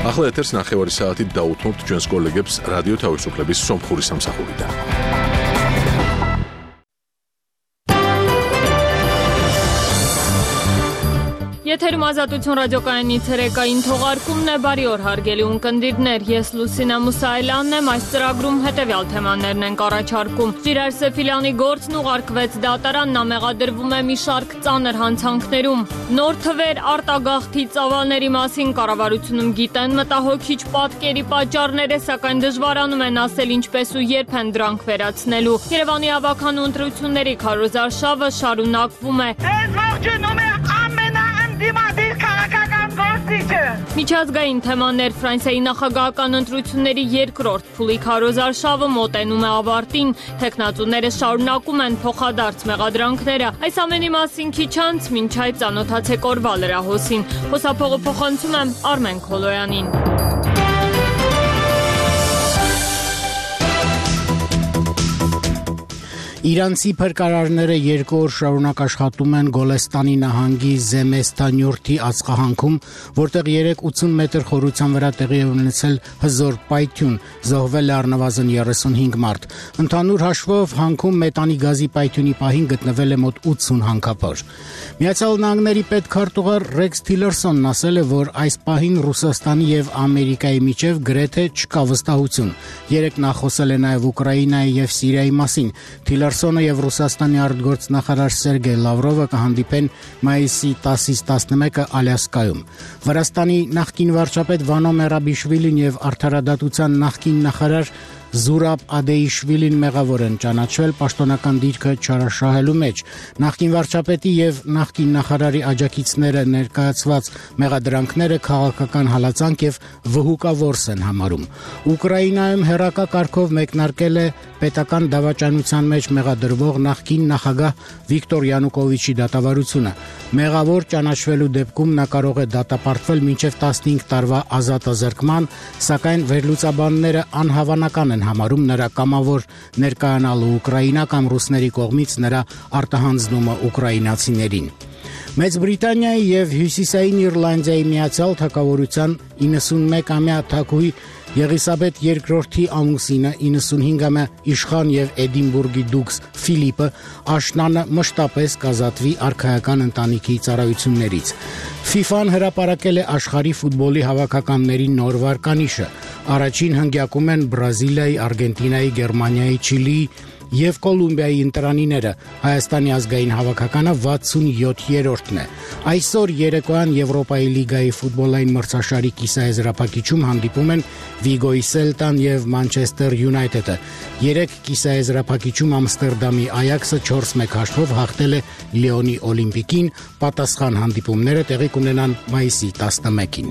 ახლა ეთერს ნახევარი საათით დაუთმობთ ჩვენს კოლეგებს რადიო თავისუფლების სომხური სამსახურიდან. Եթերում ազատություն ռադիոկայանի ցերեկային թողարկումն է, բարի օր հարգելի ունկնդիրներ, ես Լուսինա Մուսայելյանն եմ, այս ծրագրում հետևյալ թեմաներն ենք առաջարկում. Ժիրայր Սեֆիլյանի գործն ուղարկվեց դատարան, նա մեղադրվում է մի շարք ծանր հանցանքներում. Նոր թվեր արտագաղթի ծավալների մասին կառավարությունում գիտեն մտահոգիչ պատկերի պատճառները, սակայն դժվարանում են ասել ինչպես ու երբ են դրանք վերացնելու. Երևանի ավականու ընտրությունների քարոզարշավը շարունակվում է. Միջազգային թեմաներ Ֆրանսիայի նախագահական ընտրությունների երկրորդ փուլի քարոզարշավը մոտենում է ավարտին, թեկնածուները շարունակում են փոխադարձ մեղադրանքները. Այս ամենի մասին քիչ անց մինչ այդ ծանոթացեք օրվա լրահոսին. Խոսափողը փոխանցում եմ Արմեն Քոլոյանին. Իրանցի փրկարարները 2 օր շարունակ աշխատում են Գոլեստանի նահանգի Զեմեստանյուրթի ածխահանքում, որտեղ 380 մետր խորության վրա տեղի է ունեցել հզոր պայթյուն, զոհվել է առնվազն 35 մարդ։ Ընդհանուր հաշվով հանքում մետանի գազի պայթյունի պահին գտնվել է մոտ 80 հանքապար։ Միացյալ Նահանգների պետքարտուղար Ռեքս Թիլերսոնն ասել է, որ այս պահին Ռուսաստանի եւ Ամերիկայի միջև գրեթե չկա վստահություն։ Երեկ նա խոսել է նաեւ Ուկրաինայի եւ Սիրիայի մասին։ Թիլերսոնը եւ Ռուսաստանի արտգործնախարար Սերգեյ Լավրովը կհանդիպեն մայիսի 10-ից 11-ը Ալյասկայում։ Վրաստանի նախկին վարչապետ Վանո Մերաբիշվիլին եւ արդարադատության նախկին նախարար Զուրաբ Ադեիշվիլին մեղավոր են ճանաչվել պաշտոնական դիրքը չարաշահելու մեջ։ Նախկին վարչապետի եւ նախկին նախարարի աջակիցները ներկայացված մեղադրանքները քաղաքական հալածանք եւ վհուկավորս են համարում։ Ուկրաինայում հերակա կարգով մեկնարկել է պետական դավաճանության մեջ մեղադրվող նախկին նախագահ Վիկտոր Յանուկովիչի դատավարությունը։ Մեղավոր ճանաչվելու դեպքում նա կարող է դատապարտվել մինչև 15 տարվա ազատազրկման, սակայն վերլուծաբանները անհավանական են համարում նրա կամավոր ներկայանալու Ուկրաինա կամ ռուսների կողմից նրա արտահանձնումը ուկրաինացիներին։ Մեծ Բրիտանիայի եւ Հյուսիսային Իռլանդիայի միացյալ թագավորության 91-ամյա թագուհի Եղիսաբեթ II-ի ամուսինը 95-ամյա իշխան եւ Էդինբուրգի դուքս Ֆիլիպը աշնանը մշտապես կազատվի արքայական ընտանիքի ծառայություններից։ FIFA-ն հրապարակել է աշխարհի ֆուտբոլի հավաքականների նոր վարկանիշը։ Առաջին հնգյակում են Բրազիլիայի, Արգենտինայի, Գերմանիայի, Չիլիի եւ Կոլումբիայի ընտրանիները, Հայաստանի ազգային հավաքականը 67-րդն է։ Այսօր երեկոյան Եվրոպայի լիգայի ֆուտբոլային մրցաշարի կիսաեզրափակիչում հանդիպում են Վիգոյի Սելտան եւ Մանչեսթեր Յունայթեդը։ Երեք կիսաեզրափակիչում Ամստերդամի Այաքսը 4-1 հաշվով հաղթել է Լիոնի Օլիմպիկին, պատասխան հանդիպումները տեղի կունենան մայիսի 11-ին։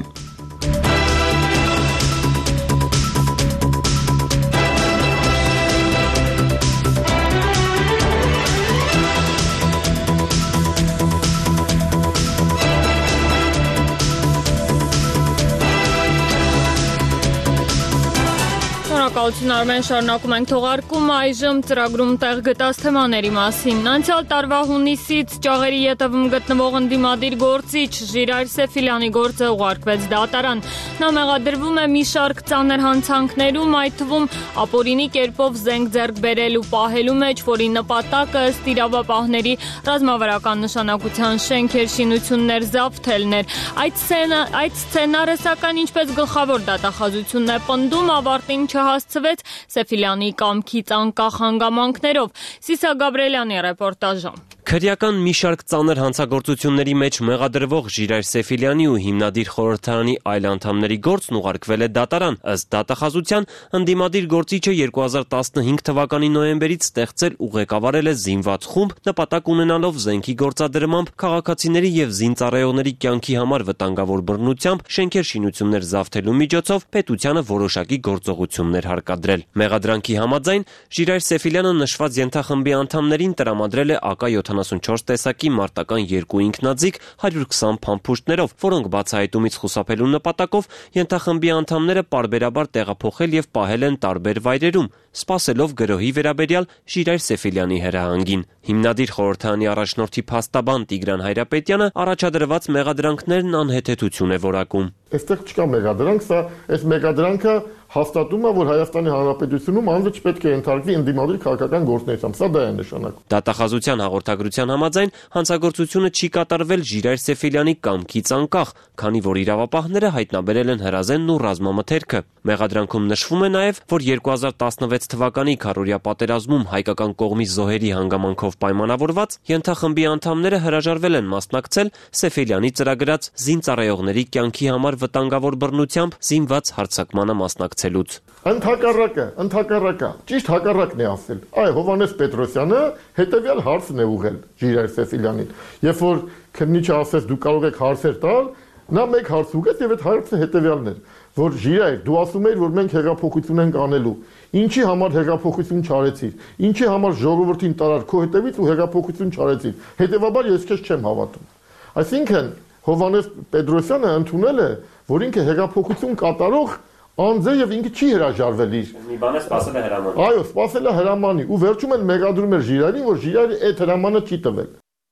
Շնորհակալություն Արմեն, շարունակում ենք թողարկումը, այժմ ծրագրում տեղ գտած թեմաների մասին։ Անցյալ տարվա հունիսից Ճաղերի ետևում գտնվող ընդդիմադիր գործիչ Ժիրայր Սեֆիլյանի գործը ուղարկվեց դատարան։ Նա մեղադրվում է մի շարք ծանր հանցանքներում, այդ թվում ապօրինի կերպով զենք ձեռք բերել ու պահելու մեջ, որի նպատակը ըստ իրավապահների ռազմավարական նշանակության շենքեր, շինություններ զավթելն էր։ Այդ սցենարը սակայն ինչպես գլխավոր դատախազությունն է պնդում, ավարտին չհասցվեց Սեֆիլյանի կամքից անկախ հանգամանքներով։ Սիսա Գաբրելյանի ռեպորտաժը։ Քրեական մի շարք ծանր հանցագործությունների մեջ մեղադրվող Ժիրայր Սեֆիլյանի ու հիմնադիր խորհրդարանի այլ անդամների գործն ուղարկվել է դատարան։ Ըստ դատախազության, ընդդիմադիր գործիչը 2015 թվականի նոյեմբերից ստեղծել ու ղեկավարել է զինված խումբ, նպատակ ունենալով զենքի գործադրմամբ քաղաքացիների եւ զինծառայողների կյանքի համար վտանգավոր բռնությամբ շենքեր շինություններ զավթելու միջոցով պետությանը որոշակի գործողություններ հարկադրել։ Մեղադրանքի համաձայն Ժիրայր Սեֆիլյանը նշված ենթախմբի անդամներին տրամադրել է ԱԿ 74 տեսակի մարտական 2 ինքնաձիգ 120 փամփուշտներով, որոնք բացահայտումից խուսափելու նպատակով ենթախմբի անդամները պարբերաբար տեղափոխել եւ պահել են տարբեր վայրերում, սպասելով գրոհի վերաբերյալ Ժիրայր Սեֆիլյանի հրահանգին։ Հիմնադիր խորհրդարանի առաջնորդի փաստաբան Տիգրան Հայրապետյանը առաջադրված մեղադրանքներն անհեթեթություն է որակում։ Այստեղ չկա մեղադրանք, սա այս մեղադրանքը հաստատում է, որ Հայաստանի Հանրապետությունում անձը չպետք է ենթարկվի ընդդիմադիր քաղաքական գործունեության, սա դա է նշանակում։ Դատախազության հաղորդագրության համաձայն հանցագործությունը չի կատարվել Ժիրայր Սեֆիլյանի կամքից անկախ, քանի որ իրավապահները հայտնաբերել են հրազենն ու ռազմամթերքը։ Մեղադրանքում նշվում է նաև, որ 2016 թվականի քառորյա պատերազմում հայկական կողմի զոհերի հանգամանքով պայմանավորված ենթախմբի անդամները հրաժարվել են մասնակցել Սեֆիլյանի ծրագրած զինծառայողների կյանքի համար վտանգավոր բռնությամբ զինված հարձակմանը մասնակցելուց։ Ընդհակառակը, ճիշտ հակառակն է ասել։ Այ Հովհաննես Պետրոսյանը հետևյալ հարցն է ուղղել Ժիրայր Սեֆիլյանին։ Երբ որ քննիչը ասեց դու կարող եք հարցեր տալ, նա մեկ հարց ուղղեց եւ այդ հարցը հետևյալն էր, որ Ժիրայր, դու ասում ես, որ մենք հեղափոխություն ենք անելու։ Ինչի համար հեղափոխություն չարեցիր։ Ինչի համար ժողովրդին տարար քո հետևից ու հեղափոխություն չարեցիր։ Հետևաբար ես քեզ չեմ հավատում։ Այսինքն Հովհաննես Պետրոսյանը ընդունել է, որ ինքը հեղափոխություն կատարող անձ է եւ ինքը չի հրաժարվել իր։ Մի բան է սպասել է հրամանի։ Այո, սպասել է հրամանի ու վերջում են մեղադրում էր Ժիրայրին, որ Ժիրայրը այդ հրամանը չի տվել։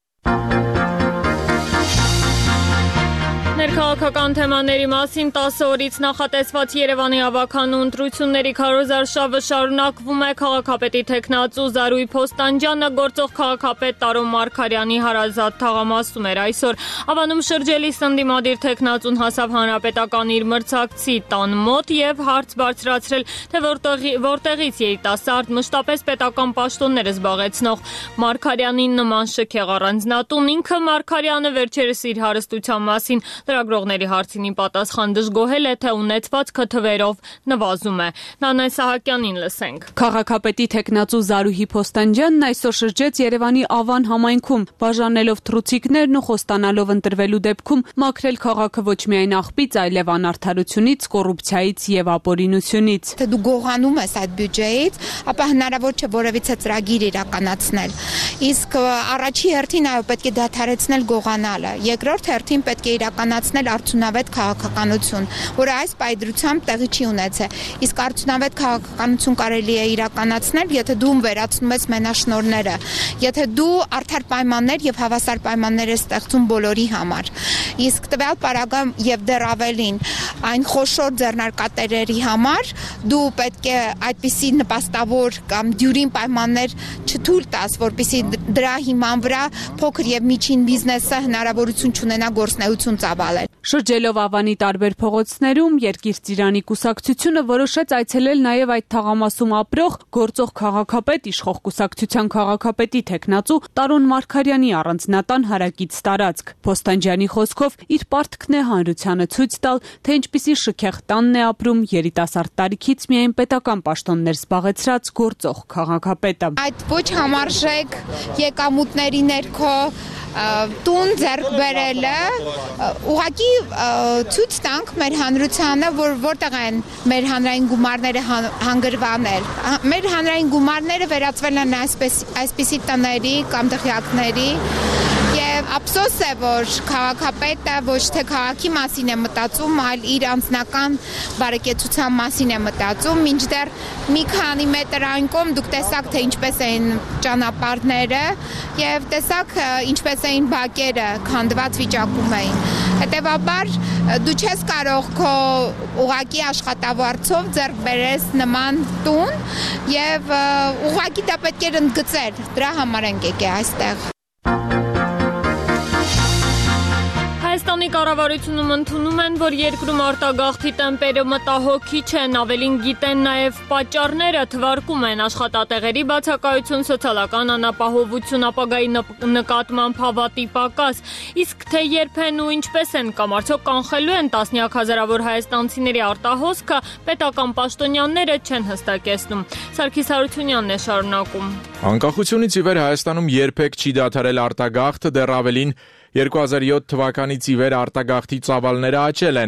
Ներքաղաքական թեմաների մասին 10 օրից նախատեսված Երևանի ավագանու ընտրությունների քարոզարշավը շարունակվում է։ Քաղաքապետի թեկնածու Զարուհի Փոստանջյանը գործող քաղաքապետ Տարոն Մարգարյանի հարազատ թաղամասում էր այսօր։ Ավանում շրջելիս ընդդիմադիր թեկնածուն հասավ հանրապետական իր մրցակցի տան մոտ եւ հարց բարձրացրել, թե որտեղից երիտասարդ մշտապես պետական պաշտոններ զբաղեցնող Մարգարյանին նման շքեղ առանձնատուն։ Ինքը Մարգարյանը վերջերս իր հարստության մասին լրագրողների հարցին պատասխան դժգոհել է, թե ունեցվածքը թվերով նվազում է։ Նանե Սահակյանին լսենք։ Քաղաքապետի թեկնածու Զարուհի Փոստանջյանն այսօր շրջեց Երևանի Ավան համայնքում, բաժանելով թռուցիկներն ու խոստանալով ընտրվելու դեպքում մաքրել քաղաքը ոչ միայն աղբից, այլև անարդարությունից, կոռուպցիայից եւ ապօրինությունից։ Թե դու գողանում ես այդ բյուջեից, ապա հնարավոր չէ որևիցե ծրագիր իրականացնել։ Իսկ առաջի հերթին այո պետք է դադարեցնել գողանալը։ Երկրորդ հերթին պետք է իրականացնել արդյունավետ քաղաքականություն, որը այս պայծրությամբ տեղի չի ունեցել։ Իսկ արդյունավետ քաղաքականություն կարելի է իրականացնել, եթե դու վերացնում ես մենաշնորհները, եթե դու արդար պայմաններ եւ հավասար պայմաններ ես ստեղծում բոլորի համար։ Իսկ տվյալ պարագայում եւ դեռ ավելին, այն խոշոր ձեռնարկատերերի համար դու պետք է այդպիսի նպաստավոր կամ դյուրին պայմաններ չթույլ տաս, որպեսզի դրա հիման վրա փոքր եւ միջին բիզնեսը հնարավորություն չունենա գործունեություն ծավալել։ Շրջելով Ավանի տարբեր փողոցներում Երկիր Ծիրանի կուսակցությունը որոշեց այցելել նաև այդ թաղամասում ապրող գործող քաղաքապետ, իշխող կուսակցության քաղաքապետի թեկնածու Տարոն Մարգարյանի առանձնատան հարակից տարածք։ Փոստանջյանի խոսքով իր պարտքն է հանրությանը ցույց տալ, թե ինչպիսի շքեղ տանն է ապրում երիտասարդ տարիքից միայն պետական պաշտոններ զբաղեցրած գործող քաղաքապետը։ Այդ ոչ համարժեք եկամուտների ներքո տուն ձեռք բերելը ուղղակի ցույց տանք մեր հանրությանը, որ որտեղ են մեր հանրային գումարները հանգրվանել։ Մեր հանրային գումարները վերածվել են այսպիսի տների կամ դղյակների եւ ափսոս է, որ քաղաքապետը ոչ թե քաղաքի մասին է մտածում, այլ իր անձնական բարեկեցության մասին է մտածում, մինչդեռ մի քանի մետր այն կողմ դուք տեսաք, թե ինչպես էին ճանապարհները եւ տեսաք ինչպես էին բակերը քանդված վիճակում էին։ Հետևաբար դու չես կարող քո ուղակի աշխատավարձով ձեռք բերես նման տուն եւ ուղակի դա պետք է ընդգծել։ Դրա համար ենք եկել այստեղ։ Հայաստանի կառավարությունում ընդունում են, որ երկրում արտագաղթի տեմպերը մտահոգիչ չեն, ավելին գիտեն նաև պատճառները, թվարկում են աշխատատեղերի բացակայություն, սոցիալական անապահովություն, ապագայի նկատմամբ հավատի պակաս, իսկ թե երբ են ու ինչպես են կամ արդյոք կանխելու են տասնյակ հազարավոր հայաստանցիների արտահոսքը, պետական պաշտոնյաները չեն հստակեցնում։ Սարգիս Հարությունյանն է շարունակում։ Անկախությունից ի վեր Հայաստանում երբեք չի դադարել արտագաղթը, դեռ ավելին 2007 թվականից ի վեր արտագաղթի ծավալները աճել են։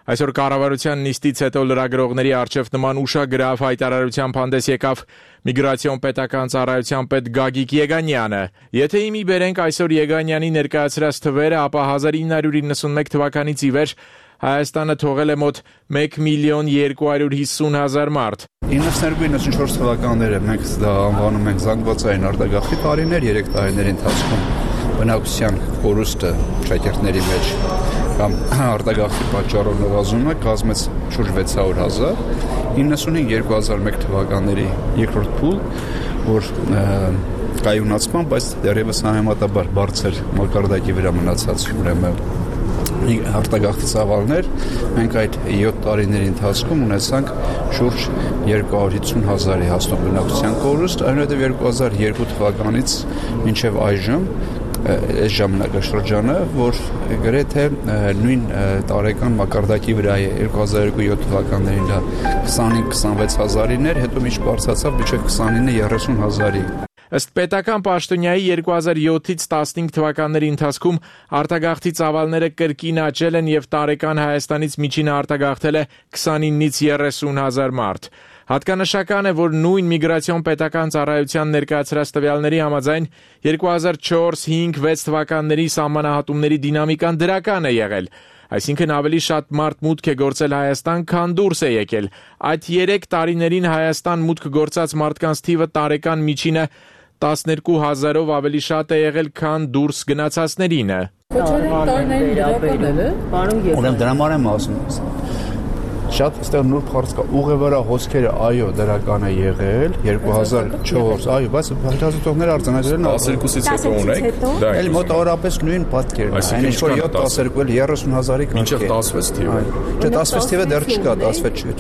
Այսօր կառավարության նիստից հետո լրագրողների առջև նման ուշագրավ հայտարարությամբ հանդես եկավ միգրացիոն պետական ծառայության պետ Գագիկ Եգանյանը։ Եթե իմի բերենք այսօր Եգանյանի ներկայացրած թվերը, ապա 1991 թվականից ի վեր Հայաստանը թողել է մոտ 1,250,000 մարդ։ 92-94 թվականները մենք դա անվանում ենք զանգվածային արտագաղթի տարիներ, 3 տարիների ընթացքում բնակության կորուստը շատերների մեջ կամ արտագաղթի պատճառով նվազումը կազմեց շուրջ 600,000, 95-2001 թվականների երկրորդ փուլ, որ կայունացման, բայց դեռևս համեմատաբար բարձր մակարդակի վրա մնացած ուրեմն արտագաղթի ծավալներ, մենք այդ 7 տարիների ընթացքում ունեցանք շուրջ 250,000-ի հասնող բնակության կորուստ, այնուհետև 2002 թվականից մինչև այժմ այս ժամանակաշրջանը, որ գրեթե նույն տարեկան մակարդակի վրա է 2002-7 թվականներին 25-26,000-ին էր, հետո միշտ բարձրացավ մինչև 29-30,000-ի։ Ըստ պետական պաշտոնյայի 2007-ից 15 թվականների ընթացքում արտագաղթի ծավալները կրկին աճել են եւ տարեկան Հայաստանից միջինը արտագաղթել է 29-30,000 մարդ։ Հատկանշական է, որ նույն միգրացիոն պետական ծառայության ներկայացրած տվյալների համաձայն 2004-5-6 թվականների սահմանահատումների դինամիկան դրական է եղել։ Այսինքն ավելի շատ մարդ մուտք է գործել Հայաստան, քան դուրս է եկել։ Այդ 3 տարիներին Հայաստան մուտք գործած մարդկանց թիվը տարեկան միջինը 12,000-ով ավելի շատ է եղել, քան դուրս գնացածներինը։ Ուրեմն դրա համար եմ ասում։ Շատ այստեղ նուրբ հարց կա, ուղևորա հոսքերը այո դրական է եղել 2004, այո, բայց հետազոտողները արձանագրել են 12-ից հետո ունենք, դա էլ մոտավորապես նույն պատկերն է, այն ինչ որ 7-12 30,000-ի կարգ է։ Մինչև 16 թիվը։ Չէ, 16 թիվը դեռ չկա, 16 չէ։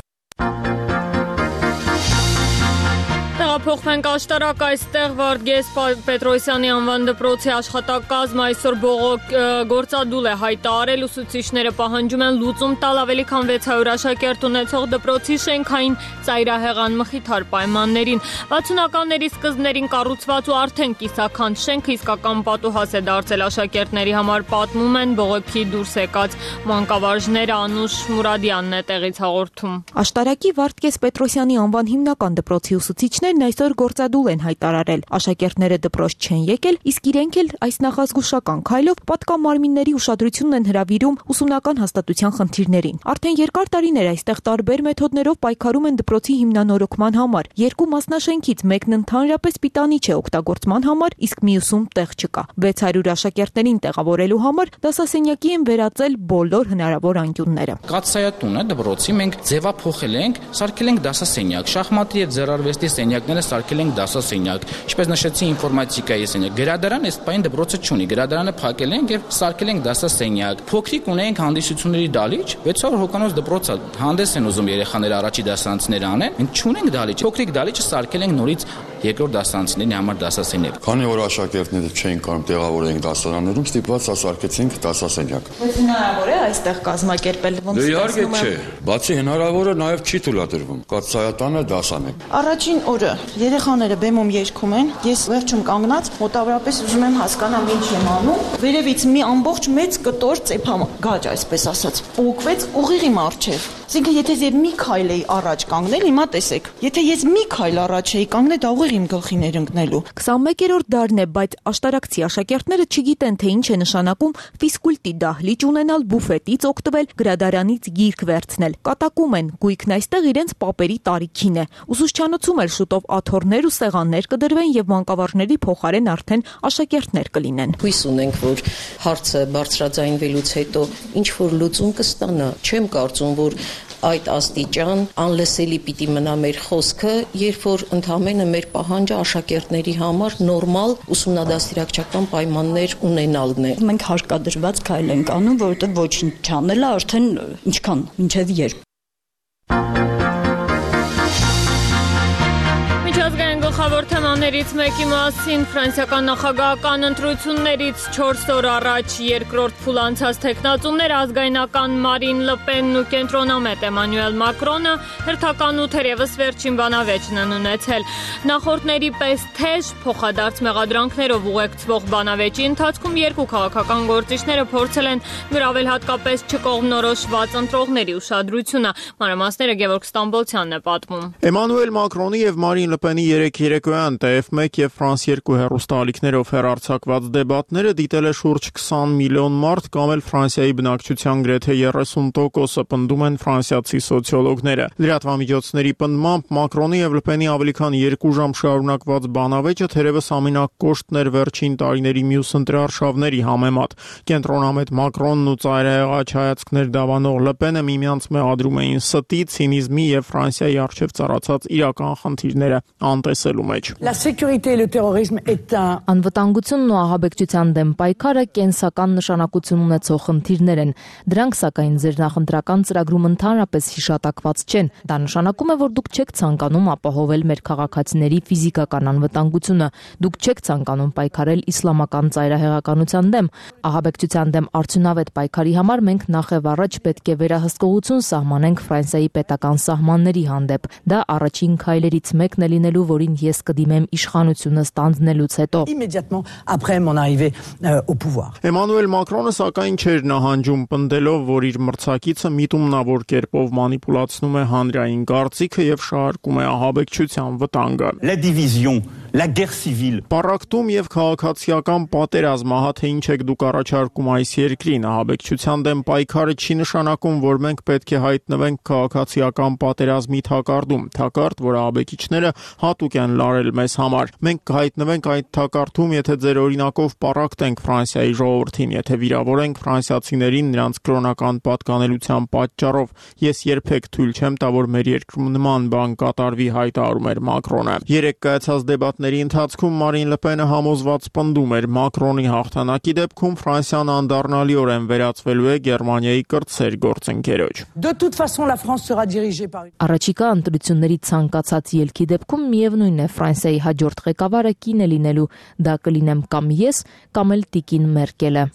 Փոխվենք աշտարակ, այստեղ Վարդգես Պետրոսյանի անվան դպրոցի աշխատակազմը այսօր գործադուլ է հայտարարել, ուսուցիչները պահանջում են լուծում տալ ավելի քան 600 աշակերտ ունեցող դպրոցի շենքային ծայրահեղան մխիթար պայմաններին։ 60-ականների սկզբներին կառուցված ու արդեն կիսաքանդ շենքը իսկական պատուհաս է դարձել աշակերտների համար, պատմում են բողոքի դուրս եկած մանկավարժները, Անուշ Մուրադյանն է տեղից հաղորդում։ Աշտարակի Վարդգես Պետրոսյանի անվան հիմնական դպրոցի ուսուցիչներն այսօր գործադուլ են հայտարարել։ Աշակերտները դպրոց չեն եկել, իսկ իրենք էլ այս նախազգուշական քայլով պատկամարմինների ուշադրությունն են հրավիրում ուսումնական հաստատության խնդիրներին։ Արդեն երկար տարիներ այստեղ տարբեր մեթոդներով պայքարում են դպրոցի հիմնանորոգման համար։ 2 մասնաշենքից մեկն ընդհանրապես պիտանի չէ օգտագործման համար, իսկ մյուսում տեղ չկա։ 600 աշակերտներին տեղավորելու համար դասասենյակի են վերածել բոլոր հնարավոր անկյունները։ Կաթսայատունը դպրոցի մենք ձևափոխել ենք, սարքել ենք դասասենյակ, շախմատի եւ ձեռարվեստի սենյակները սարքել ենք դասասենյակ, ինչպես նշեցի ինֆորմատիկայի սենյակ։ Գրադարան այս պայն դպրոցը չունի, գրադարանը փակել ենք եւ սարքել ենք դասասենյակ։ Փոքրիկ ունենք հանդիսությունների դալիճ, 600 հոգանոց դպրոցը հանդես են ուզում երեխաները առաջի դասարանցիները անեն, մենք չունենք դալիճ։ Փոքրիկ դալիճը սարքել ենք նորից երկրորդ դասարանցիների համար դասասենյակ։ Քանի որ աշակերտները չէին կարող տեղավորել դասարաններում, ստիպված սարքեցինք դասասենյակ։ Բայց հնարավոր է այստեղ կազմակերպել ոնց։ Դե իհարկե չէ, բացի հնարավորը նաև չի թույլատրվում։ Կաթսայատանը դասան է։ Առաջին օրը երեխաները բեմում երգում են, ես վերջում կանգնած մոտավորապես ուզում եմ հասկանամ ինչ եմ անում։ Վերևից մի ամբողջ մեծ կտոր ծեփամ գաճ, այսպես ասած, ուղղվեց ուղիղ իմ առջև։ Այսինքն եթե ես մի քայլ էի առաջ կանգնել, հիմա տեսեք, եթե ես մի քայլ առաջ էի կանգնել, դա ուղիղ իմ գլխին էր ընկնելու։ 21-րդ դարն է, բայց աշտարակցի աշակերտները չգիտեն, թե ինչ է նշանակում ֆիզկուլտի դահլիճ ունենալ, բուֆետից օգտվել, գրադարանից գիրք վերցնել։ Կատակում են, գույքն այստեղ իրենց պապերի տարիքին է։ Ուսուցչանոցում էլ շուտով աթոռներ ու սեղաններ կդրվեն եւ մանկավարժների փոխարեն արդեն աշակերտներ կլինեն։ Հույս ունենք, որ հարցը բարձրաձայնվելուց հետո ինչ որ լուծում կստանա։ Չեմ կարծում, որ այդ աստիճան անլսելի պիտի մնա մեր խոսքը, երբ որ ընդհանրապես մեր պահանջը աշակերտների համար նորմալ ուսումնադաստիարակչական պայմաններ ունենալն է։ Մենք հարկադրված քայլ ենք անում, որովհետեւ ոչինչ չանելը արդեն ինչքան, մինչեւ երբ։ գլխավոր թեմաներից մեկի մասին ֆրանսիական նախագահական ընտրություններից 4 օր առաջ երկրորդ փուլ անցած տեխնացուներ ազգայնական Մարին Լպենն ու կենտրոնամետ Էմանուել Մակրոնը հերթական ու թերևս վերջին բանավեճն են ունեցել։ Նախորդների պես թեժ փոխադարձ մեղադրանքներով ուղեկցվող բանավեճի ընթացքում երկու քաղաքական գործիչները փորձել են գրավել հատկապես չկողմնորոշված ընտրողների ուշադրությունը։ Մանրամասները Գևորգ Ստամբոլցյանն է պատմում։ Էմանուել Մակրոնի եւ Մարին Լպենի երեկոյան TF1 եւ France 2 հեռուստաալիքներով հեռարձակված դեբատները դիտել է շուրջ 20 միլիոն մարդ կամ էլ Ֆրանսիայի բնակչության գրեթե 30%-ը, պնդում են ֆրանսիացի սոցիոլոգները։ Լրատվամիջոցների պնդմամբ Մակրոնի եւ Լպենի ավելի քան 2 ժամ շարունակված բանավեճը թերևս ամենակոշտն էր վերջին տարիների մյուս ընտրարշավների համեմատ։ Կենտրոնամետ Մակրոնն ու ծայրահեղաչ հայացքներ դավանող Լպենը միմյանց մեղադրում էին ստի, ցինիզմի եւ Ֆրանսիայի առջեւ ծառացած իրական խնդիրները անտեսելու մեջ։ Անվտանգությունն ու ահաբեկչության դեմ պայքարը կենսական նշանակություն ունեցող խնդիրներ են։ Դրանք սակայն ձեր նախընտրական ծրագրում ընդհանրապես հիշատակված չեն։ Դա նշանակում է, որ դուք չեք ցանկանում ապահովել մեր քաղաքացիների ֆիզիկական անվտանգությունը։ Դուք չեք ցանկանում պայքարել իսլամական ծայրահեղականության դեմ։ Ահաբեկչության դեմ արդյունավետ պայքարի համար մենք նախ եւ առաջ պետք է վերահսկողություն սահմանենք Ֆրանսիայի պետական սահմանների հանդեպ։ Դա առաջին քայլերից մեկն է լինելու, որին ես կդիմեմ իշխանությունը ստանձնելուց հետո։ Էմանուել Մակրոնը սակայն չէր նահանջում, պնդելով, որ իր մրցակիցը միտումնավոր կերպով մանիպուլացնում է հանրային կարծիքը եւ շահարկում է ահաբեկչության վտանգը։ Պառակտում եւ քաղաքացիական պատերազմ, ահա թե ինչ եք դուք առաջարկում այս երկրին։ Ահաբեկչության դեմ պայքարը չի նշանակում, որ մենք պետք է հայտնվենք քաղաքացիական պատերազմի թակարդում, թակարդ, որ ահաբեկիչները հատուկ են լարել մեզ համար։ Մենք կհայտնվենք այդ թակարդում, եթե ձեր օրինակով պառակտենք Ֆրանսիայի ժողովրդին, եթե վիրավորենք ֆրանսիացիներին նրանց կրոնական պատկանելության պատճառով։ Ես երբեք թույլ չեմ տա, որ մեր երկրում նման բան կատարվի, հայտարարում էր Մակրոնը։ Երեկ կայացած դեբատների ընթացքում Մարին Լպենը համոզված պնդում էր Մակրոնի հաղթանակի դեպքում Ֆրանսիան անդառնալիորեն վերածվելու է Գերմանիայի կրտսեր գործընկերոջ։ Առաջիկա ընտրությունների ցանկացած ելքի դեպքում միևնույն է Ֆրանսիայի հաջորդ ղեկավարը կին է լինելու, դա կլինեմ կամ ես, կամ էլ տիկին Մերկելը։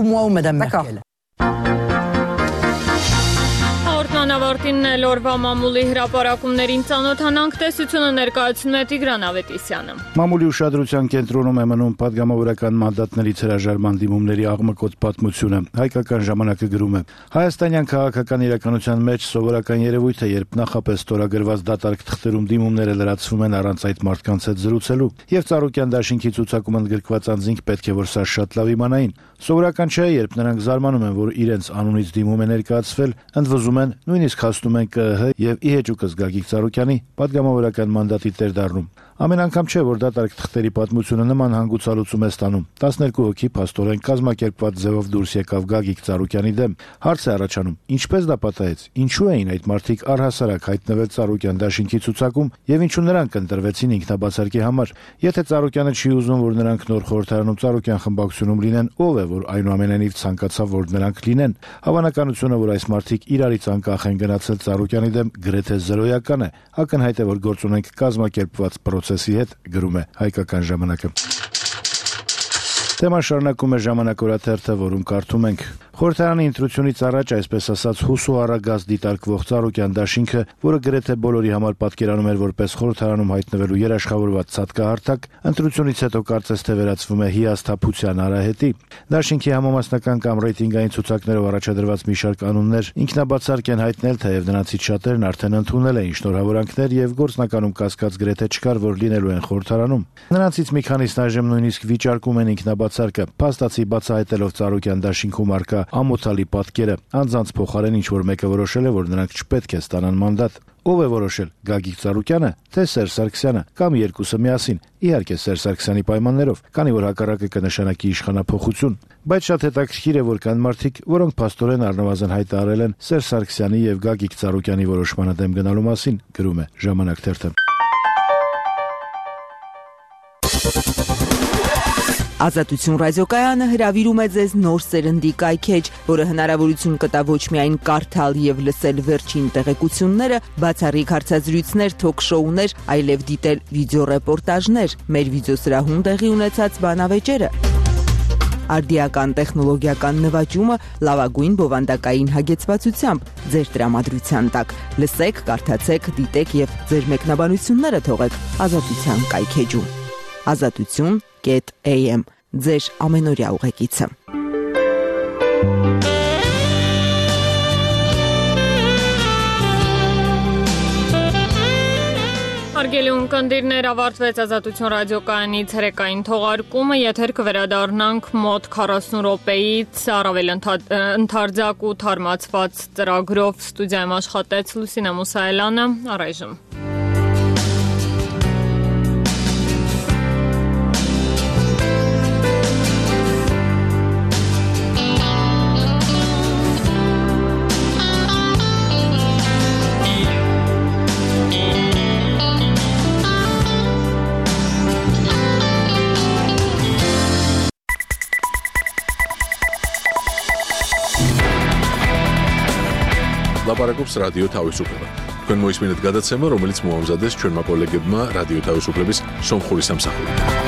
Անավարտին էլ օրվա մամուլի հրապարակումներին ծանոթանանք, տեսությունը ներկայացնում է Տիգրան Ավետիսյանը։ Մամուլի ուշադրության կենտրոնում է մնում պատգամավորական մանդատներից հրաժարման դիմումների աղմկոտ պատմությունը։ Հայկական ժամանակը գրում է. Հայաստանյան քաղաքական իրականության մեջ սովորական երևույթ է, երբ նախապես ստորագրված դատարկ թղթերում դիմումները լրացվում են առանց այդ մարդկանց հետ զրուցելու, եւ Ծառուկյան դաշինքի ցուցակում ընդգրկված անձինք պետք է որ սա շատ լավ իմանային։ Սովորական չէ, երբ նրանք զարմանում են, որ իրենց անունից դիմում է ներկայացվել, ընդվզում են, նույնիսկ հասնում են ԿԸՀ եւ ի հեճուկս Գագիկ Ծառուկյանի պատգամավորական մանդատի տեր դառնում։ Ամեն անգամ չէ, որ դատարկ թղթերի պատմությունը նման հանգուցալուծում է ստանում։ 12 հոգի փաստորեն կազմակերպված ձևով դուրս եկավ Գագիկ Ծառուկյանի դեմ։ Հարց է առաջանում. ինչպես դա պատահեց։ Ինչու էին այդ մարդիկ առհասարակ հայտնվել Ծառուկյան դաշինքի ցուցակում եւ ինչու նրանք ընտրվեցին ինքնաբացարկի համար։ Եթե Ծառուկյանը չի ուզում, որ նրանք նոր խորհրդարանում Ծառուկյան խմբակցությունում լինեն, ով է, որ այնուամենայնիվ ցանկացավ, որ նրանք լինեն։ Հավանականությունը, որ այս մարդիկ իրարից անկախ են գնացել Ծառուկյանի դեմ, գրեթե զրոյական է։ Ակնհայտ է, որ գործ ունենք կազմակերպված process-ի հետ, գրում է Հայկական ժամանակը։ Թեման շարունակում է Ժամանակ օրաթերթը, որում կարդում ենք. Խորհրդարանի ընտրությունից առաջ, այսպես ասած, հուսու առագազ դիտարկվող Ծառուկյան դաշինքը, որը գրեթե բոլորի համար պատկերանում էր որպես խորհրդարանում հայտնվելու երաշխավորված ցածկահարթակ, ընտրությունից հետո կարծես թե վերածվում է հիասթափության արահետի։ Դաշինքի համամասնական կամ ռեյտինգային ցուցակներով առաջադրված մի շարք անուններ ինքնաբացարկ են հայտնել, թեև նրանցից շատերն արդեն ընդունել էին շնորհավորանքներ եւ գործնականում կասկած գրեթե չկար, որ լինելու են խորհրդարանում։ Նրանցից մի քանիսն այժմ նույնիսկ վիճարկում են ինքնաբացարկը, փաստացի բացահայտելով Ծառուկյան դաշինքում արկա ամոթալի պատկերը, անձանց փոխարեն ինչ որ մեկը որոշել է, որ նրանք չպետք է ստանան մանդատ։ Ով է որոշել՝ Գագիկ Ծառուկյանը, թե Սերժ Սարգսյանը, կամ երկուսը միասին։ Իհարկե Սերժ Սարգսյանի պայմաններով, քանի որ հակառակը կնշանակի իշխանափոխություն։ Բայց շատ հետաքրքիր է, որ կան մարդիկ, որոնք փաստորեն առնվազն հայտարարել են Սերժ Սարգսյանի եւ Գագիկ Ծառուկյանի որոշմանը դեմ գնալու մասին, գրում է Ժամանակ թերթը։ Ազատություն ռադիոկայանը հրավիրում է ձեզ նոր սերնդի կայքեջ, որը հնարավորություն կտա ոչ միայն կարդալ եւ լսել վերջին տեղեկությունները, բացառիկ հարցազրույցներ, թոք-շոուներ, այլև դիտել վիդեոռեպորտաժներ, մեր վիդեոսրահում տեղի ունեցած բանավեճերը, արդիական տեխնոլոգիական նվաճումը լավագույն բովանդակային հագեցվածությամբ ձեր տրամադրության տակ։ Լսեք, կարդացեք, դիտեք եւ ձեր մեկնաբանությունները թողեք Ազատության կայքեջում։ Azatutun.am ձեր ամենօրյա ուղեկիցը։ Հարգելի ունկնդիրներ, ավարտվեց Ազատություն ռադիոկայանից հերեկային թողարկումը, եթեր կվերադառնանք մոտ 40 րոպեից առավել ընդարձակ ու թարմացված ծրագրով ստուդիայում աշխատեց Լուսինե Մուսայելյանը, առայժմ ლაპარაკობს რადიო თავისუფლება. თქვენ მოისმინეთ გადაცემა, რომელიც მოამზადეს ჩვენმა კოლეგებმა რადიო თავისუფლების სომხური სამსახურით.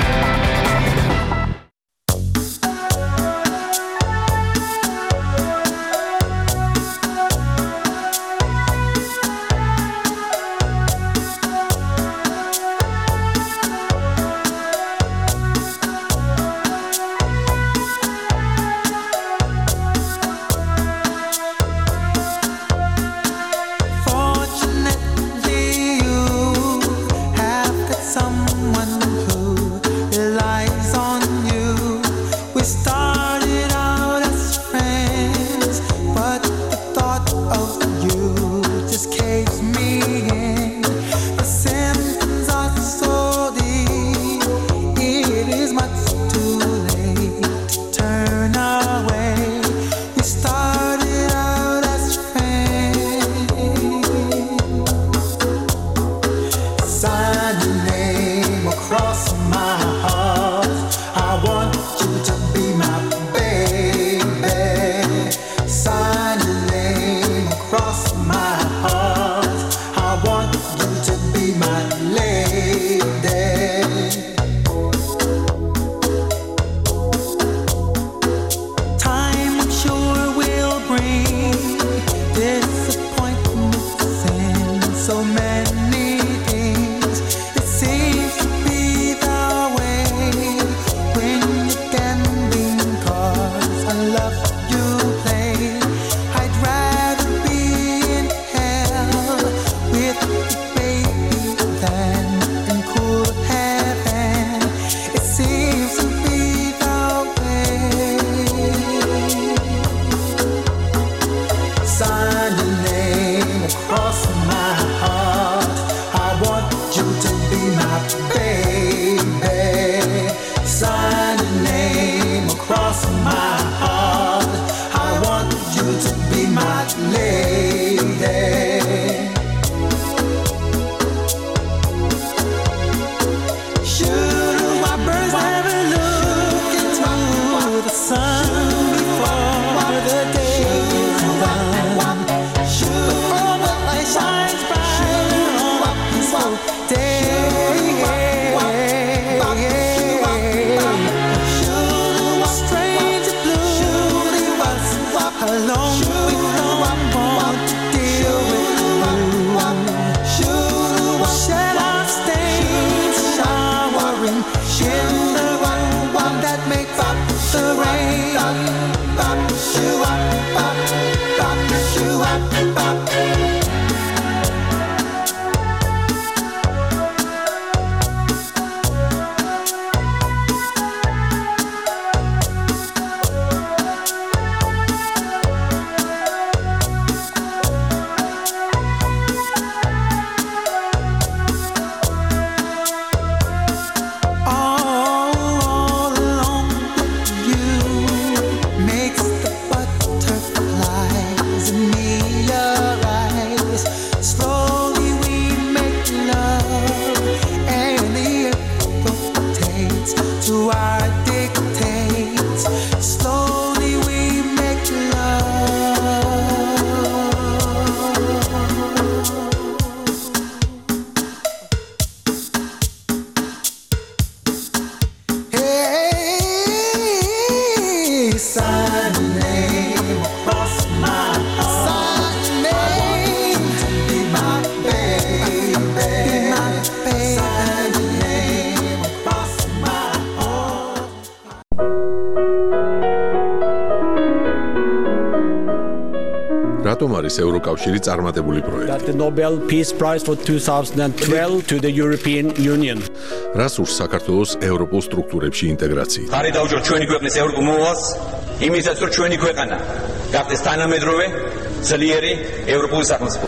Makes the butterfly რატომ არის ევროკავშირი წარმატებული პროექტი? That the Nobel Peace Prize for 2012 to the European Union. რას ურს საქართველოს ევროპულ სტრუქტურებში ინტეგრაცია? ხარი დაუჭირ ჩვენი ქვეყნის ევროპულ მოვალს, იმისაც რომ ჩვენი ქვეყანა გახდეს თანამედროვე, ძლიერი ევროპული სახელმწიფო.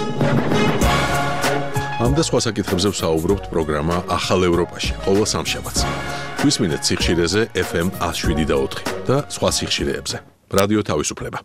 ამ და სხვა საკითხებზე ვსაუბრობთ პროგრამა ახალ ევროპაში, ყოველ სამშაბათს. გვისმინეთ სიხშირეზე FM 107.4 და სხვა სიხშირეებზე. რადიო თავისუფლება.